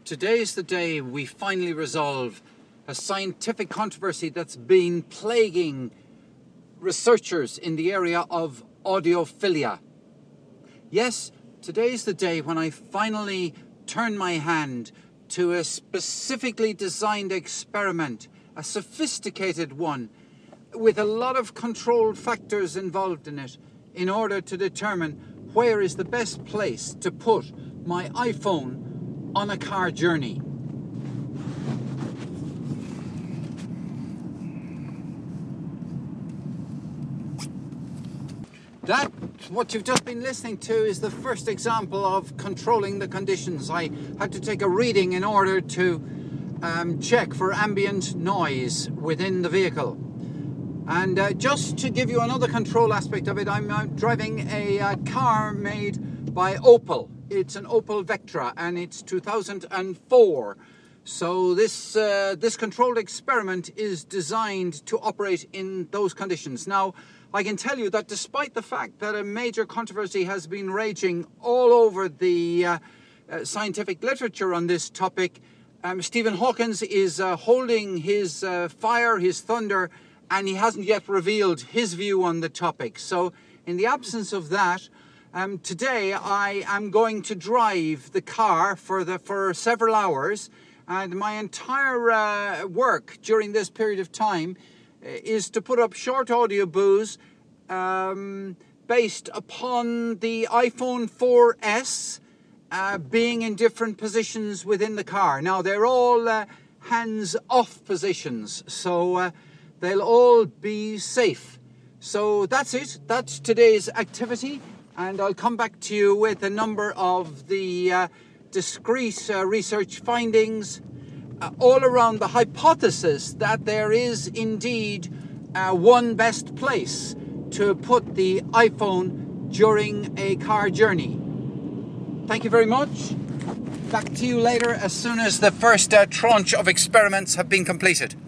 Today's the day we finally resolve a scientific controversy that's been plaguing researchers in the area of audiophilia. Yes, today's the day when I finally turn my hand to a specifically designed experiment, a sophisticated one, with a lot of controlled factors involved in it, in order to determine where is the best place to put my iPhone on a car journey. That, what you've just been listening to, is the first example of controlling the conditions. I had to take a reading in order to check for ambient noise within the vehicle. And just to give you another control aspect of it, I'm driving a car made by Opel. It's an Opel Vectra, and it's 2004. So this controlled experiment is designed to operate in those conditions. Now, I can tell you that despite the fact that a major controversy has been raging all over the scientific literature on this topic, Stephen Hawking is holding his fire, his thunder, and he hasn't yet revealed his view on the topic. So in the absence of that, today I am going to drive the car for several hours, and my entire work during this period of time is to put up short audio boos based upon the iPhone 4S being in different positions within the car. Now, they're all hands-off positions, so they'll all be safe. So that's it. That's today's activity, and I'll come back to you with a number of the discrete research findings all around the hypothesis that there is indeed one best place to put the iPhone during a car journey. Thank you very much. Back to you later as soon as the first tranche of experiments have been completed.